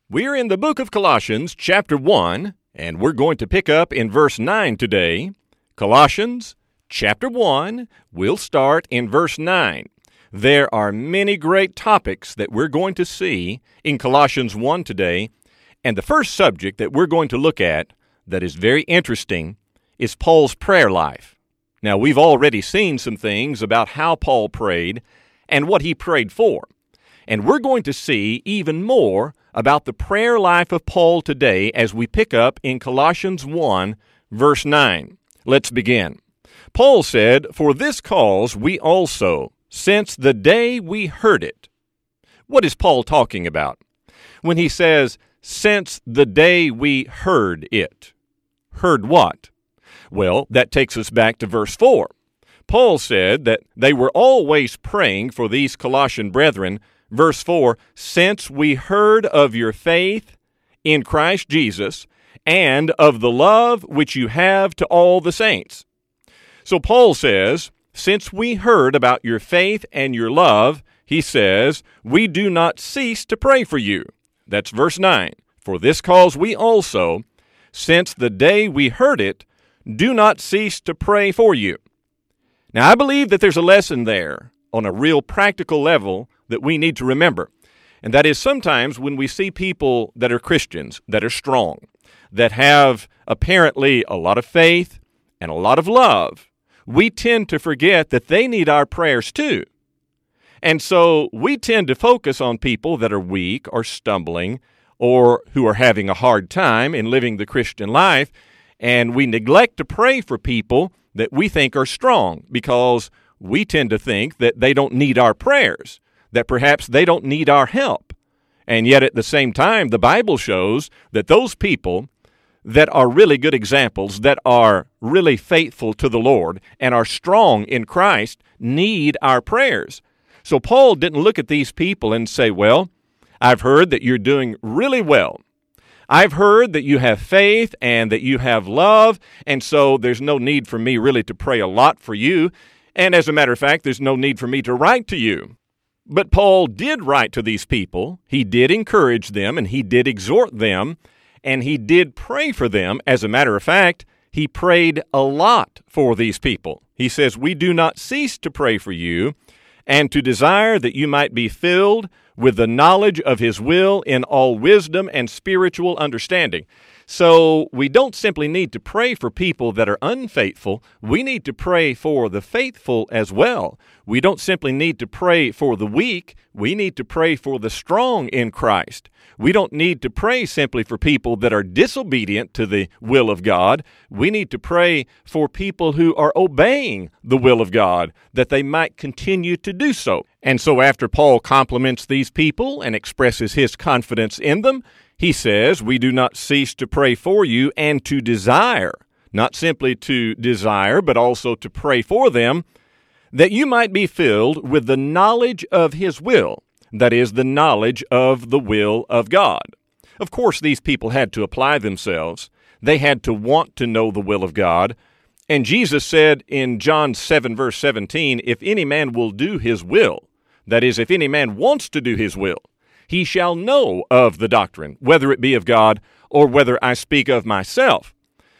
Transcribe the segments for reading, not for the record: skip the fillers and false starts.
We're in the book of Colossians, chapter 1, and we're going to pick up in verse 9 today. Colossians, chapter 1, we'll start in verse 9. There are many great topics that we're going to see in Colossians 1 today, and the first subject that we're going to look at that is very interesting is Paul's prayer life. Now, we've already seen some things about how Paul prayed and what he prayed for, and we're going to see even more about the prayer life of Paul today as we pick up in Colossians 1, verse 9. Let's begin. Paul said, "For this cause we also, since the day we heard it." What is Paul talking about when he says, "since the day we heard it"? Heard what? Well, that takes us back to verse 4. Paul said that they were always praying for these Colossian brethren. Verse 4, "since we heard of your faith in Christ Jesus and of the love which you have to all the saints." So Paul says, since we heard about your faith and your love, he says, we do not cease to pray for you. That's verse 9. "For this cause we also, since the day we heard it, do not cease to pray for you." Now, I believe that there's a lesson there on a real practical level that we need to remember. And that is sometimes when we see people that are Christians, that are strong, that have apparently a lot of faith and a lot of love, we tend to forget that they need our prayers too. And so we tend to focus on people that are weak or stumbling or who are having a hard time in living the Christian life, and we neglect to pray for people that we think are strong because we tend to think that they don't need our prayers, that perhaps they don't need our help. And yet at the same time, the Bible shows that those people that are really good examples, that are really faithful to the Lord and are strong in Christ, need our prayers. So Paul didn't look at these people and say, well, I've heard that you're doing really well. I've heard that you have faith and that you have love, and so there's no need for me really to pray a lot for you. And as a matter of fact, there's no need for me to write to you. But Paul did write to these people. He did encourage them, and he did exhort them, and he did pray for them. As a matter of fact, he prayed a lot for these people. He says, "We do not cease to pray for you, and to desire that you might be filled with the knowledge of his will in all wisdom and spiritual understanding." So we don't simply need to pray for people that are unfaithful. We need to pray for the faithful as well. We don't simply need to pray for the weak. We need to pray for the strong in Christ. We don't need to pray simply for people that are disobedient to the will of God. We need to pray for people who are obeying the will of God, that they might continue to do so. And so after Paul compliments these people and expresses his confidence in them, he says, "We do not cease to pray for you and to desire," not simply to desire, but also to pray for them, "that you might be filled with the knowledge of his will," that is, the knowledge of the will of God. Of course, these people had to apply themselves. They had to want to know the will of God. And Jesus said in John 7, verse 17, "If any man will do his will," that is, if any man wants to do his will, "he shall know of the doctrine, whether it be of God or whether I speak of myself."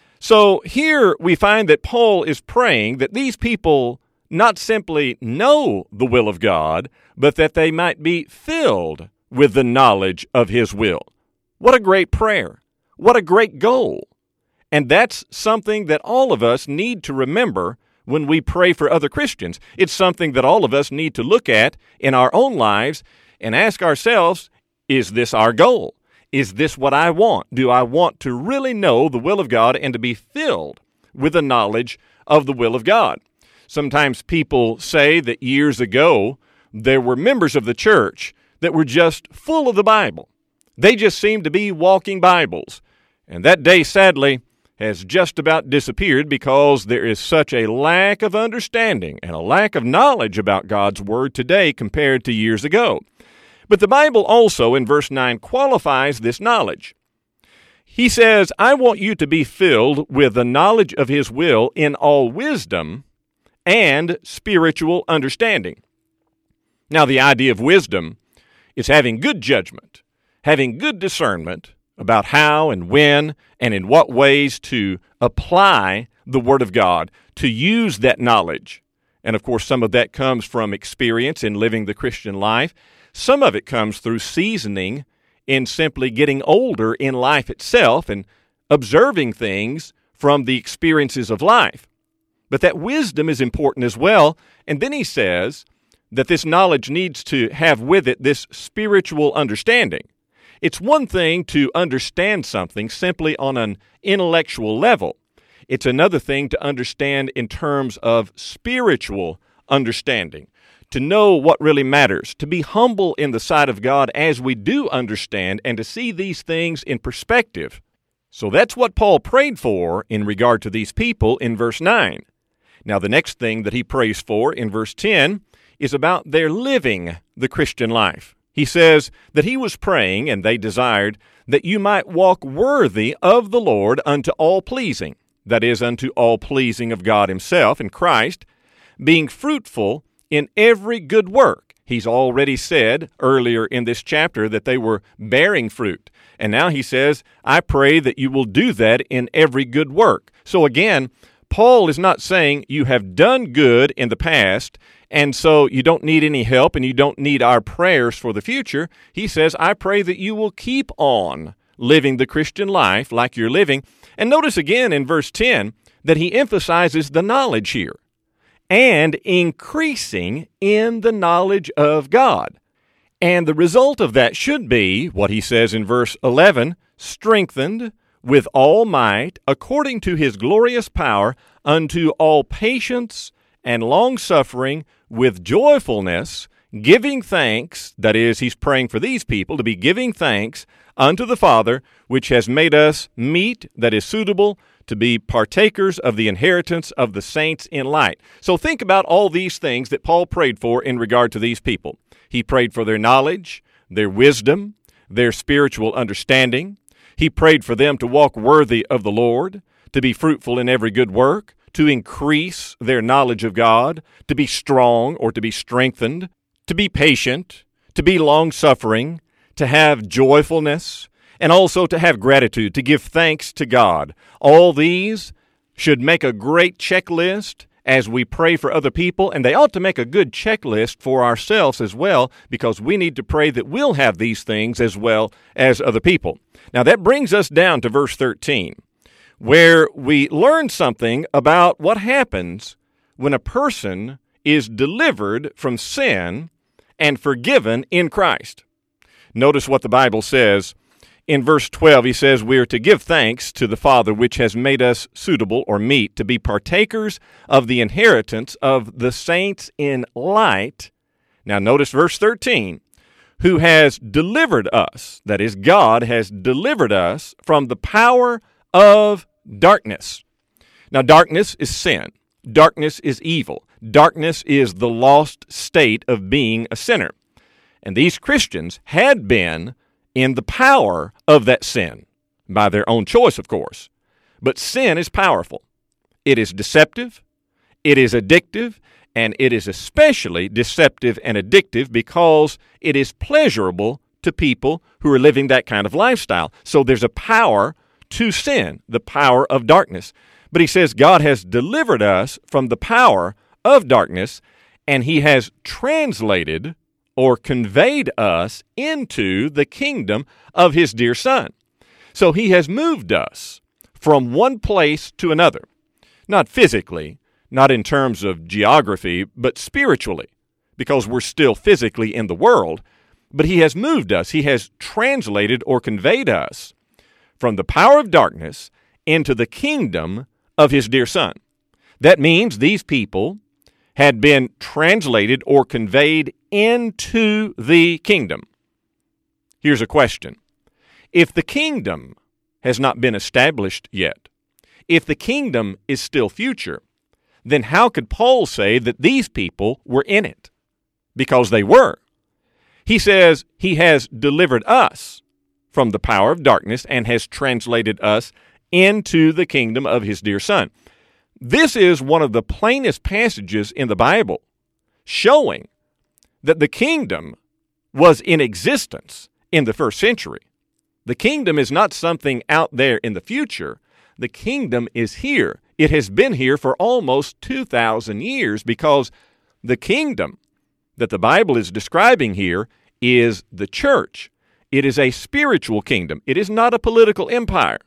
So here we find that Paul is praying that these people not simply know the will of God, but that they might be filled with the knowledge of his will. What a great prayer. What a great goal. And that's something that all of us need to remember when we pray for other Christians. It's something that all of us need to look at in our own lives and ask ourselves, is this our goal? Is this what I want? Do I want to really know the will of God and to be filled with the knowledge of the will of God? Sometimes people say that years ago there were members of the church that were just full of the Bible. They just seemed to be walking Bibles. And that day, sadly, has just about disappeared because there is such a lack of understanding and a lack of knowledge about God's Word today compared to years ago. But the Bible also, in verse 9, qualifies this knowledge. He says, "I want you to be filled with the knowledge of his will in all wisdom and spiritual understanding." Now, the idea of wisdom is having good judgment, having good discernment about how and when and in what ways to apply the Word of God, to use that knowledge. And of course, some of that comes from experience in living the Christian life. Some of it comes through seasoning in simply getting older in life itself and observing things from the experiences of life. But that wisdom is important as well. And then he says that this knowledge needs to have with it this spiritual understanding. It's one thing to understand something simply on an intellectual level. It's another thing to understand in terms of spiritual understanding, to know what really matters, to be humble in the sight of God as we do understand, and to see these things in perspective. So that's what Paul prayed for in regard to these people in verse 9. Now the next thing that he prays for in verse 10 is about their living the Christian life. He says that he was praying, and they desired, that you might walk worthy of the Lord unto all pleasing, that is, unto all pleasing of God himself in Christ, being fruitful in every good work. He's already said earlier in this chapter that they were bearing fruit. And now he says, I pray that you will do that in every good work. So again, Paul is not saying you have done good in the past, and so you don't need any help and you don't need our prayers for the future. He says, I pray that you will keep on living the Christian life like you're living. And notice again in verse 10 that he emphasizes the knowledge here, and increasing in the knowledge of God. And the result of that should be, what he says in verse 11, strengthened with all might, according to his glorious power, unto all patience and long-suffering, with joyfulness, giving thanks, that is, he's praying for these people to be giving thanks unto the Father, which has made us meet that is suitable to be partakers of the inheritance of the saints in light. So think about all these things that Paul prayed for in regard to these people. He prayed for their knowledge, their wisdom, their spiritual understanding. He prayed for them to walk worthy of the Lord, to be fruitful in every good work, to increase their knowledge of God, to be strong or to be strengthened, to be patient, to be long-suffering, to have joyfulness, and also to have gratitude, to give thanks to God. All these should make a great checklist as we pray for other people, and they ought to make a good checklist for ourselves as well, because we need to pray that we'll have these things as well as other people. Now that brings us down to verse 13, where we learn something about what happens when a person is delivered from sin and forgiven in Christ. Notice what the Bible says. In verse 12, he says, we are to give thanks to the Father, which has made us suitable or meet to be partakers of the inheritance of the saints in light. Now notice verse 13, who has delivered us, that is, God has delivered us from the power of darkness. Now darkness is sin. Darkness is evil. Darkness is the lost state of being a sinner. And these Christians had been in the power of that sin, by their own choice, of course. But sin is powerful. It is deceptive, it is addictive, and it is especially deceptive and addictive because it is pleasurable to people who are living that kind of lifestyle. So there's a power to sin, the power of darkness. But he says God has delivered us from the power of darkness, and he has translated or conveyed us into the kingdom of his dear Son. So he has moved us from one place to another, not physically, not in terms of geography, but spiritually, because we're still physically in the world. But he has moved us, he has translated or conveyed us from the power of darkness into the kingdom of his dear Son. That means these people had been translated or conveyed into the kingdom. Here's a question. If the kingdom has not been established yet, if the kingdom is still future, then how could Paul say that these people were in it? Because they were. He says he has delivered us from the power of darkness and has translated us into the kingdom of his dear Son. This is one of the plainest passages in the Bible, showing that the kingdom was in existence in the first century. The kingdom is not something out there in the future. The kingdom is here. It has been here for almost 2,000 years because the kingdom that the Bible is describing here is the church. It is a spiritual kingdom. It is not a political empire.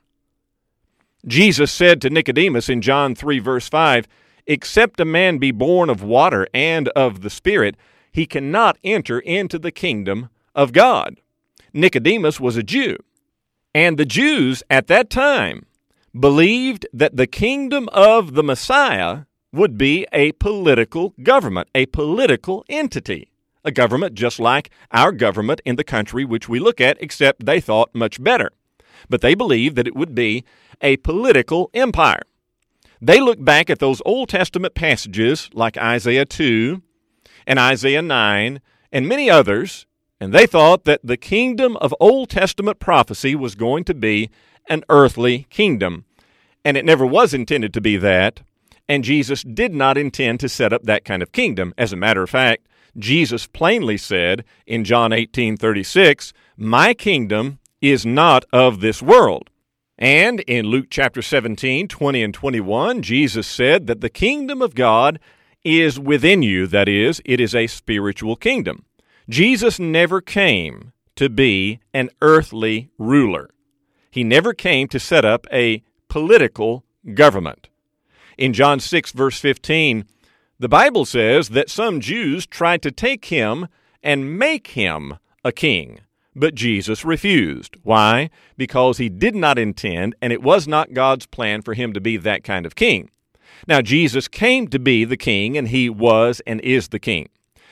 Jesus said to Nicodemus in John 3, verse 5, "Except a man be born of water and of the Spirit, he cannot enter into the kingdom of God." Nicodemus was a Jew, and the Jews at that time believed that the kingdom of the Messiah would be a political government, a political entity, a government just like our government in the country which we look at, except they thought much better. But they believed that it would be a political empire. They looked back at those Old Testament passages like Isaiah 2 and Isaiah 9 and many others, and they thought that the kingdom of Old Testament prophecy was going to be an earthly kingdom. And it never was intended to be that, and Jesus did not intend to set up that kind of kingdom. As a matter of fact, Jesus plainly said in John 18:36, "My kingdom is not of this world." And in Luke chapter 17, 20 and 21, Jesus said that the kingdom of God is within you. That is, it is a spiritual kingdom. Jesus never came to be an earthly ruler. He never came to set up a political government. In John 6, verse 15, the Bible says that some Jews tried to take him and make him a king, but Jesus refused. Why? Because he did not intend, and it was not God's plan for him to be that kind of king. Now, Jesus came to be the king, and he was and is the king.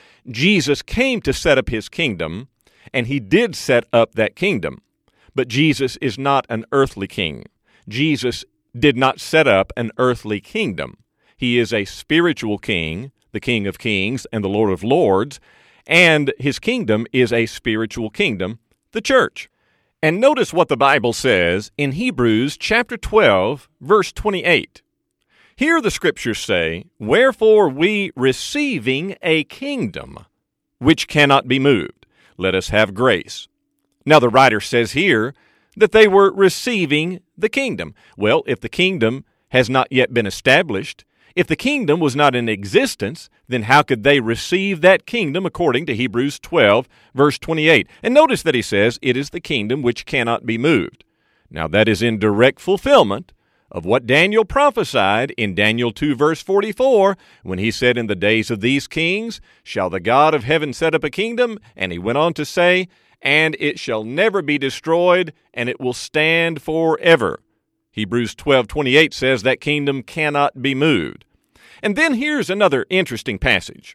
Jesus came to set up his kingdom, and he did set up that kingdom. But Jesus is not an earthly king. Jesus did not set up an earthly kingdom. He is a spiritual king, the King of Kings and the Lord of Lords, and his kingdom is a spiritual kingdom, the church. And notice what the Bible says in Hebrews chapter 12, verse 28. Here the Scriptures say, "Wherefore we, receiving a kingdom which cannot be moved, let us have grace." Now the writer says here that they were receiving the kingdom. Well, if the kingdom has not yet been established, if the kingdom was not in existence, then how could they receive that kingdom according to Hebrews 12, verse 28? And notice that he says, it is the kingdom which cannot be moved. Now that is in direct fulfillment of what Daniel prophesied in Daniel 2, verse 44, when he said, "In the days of these kings shall the God of heaven set up a kingdom," and he went on to say, "and it shall never be destroyed, and it will stand forever." Hebrews 12:28 says that kingdom cannot be moved. And then here's another interesting passage.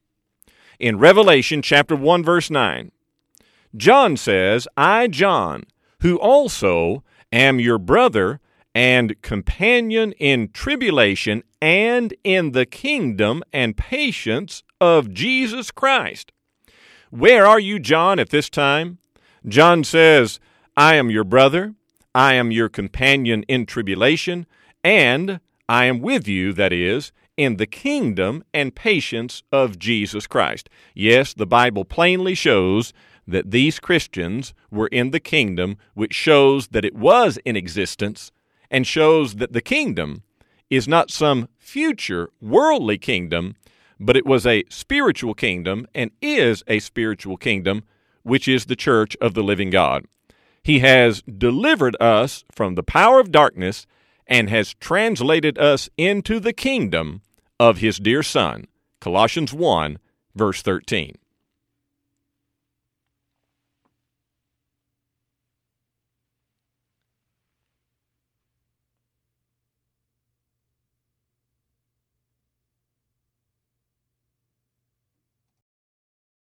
In Revelation chapter 1, verse 9, John says, "I, John, who also am your brother and companion in tribulation and in the kingdom and patience of Jesus Christ." Where are you, John, at this time? John says, "I am your brother, I am your companion in tribulation, and I am with you," that is, in the kingdom and patience of Jesus Christ. Yes, the Bible plainly shows that these Christians were in the kingdom, which shows that it was in existence, and shows that the kingdom is not some future worldly kingdom, but it was a spiritual kingdom and is a spiritual kingdom, which is the church of the living God. He has delivered us from the power of darkness and has translated us into the kingdom of his dear Son. Colossians 1, verse 13.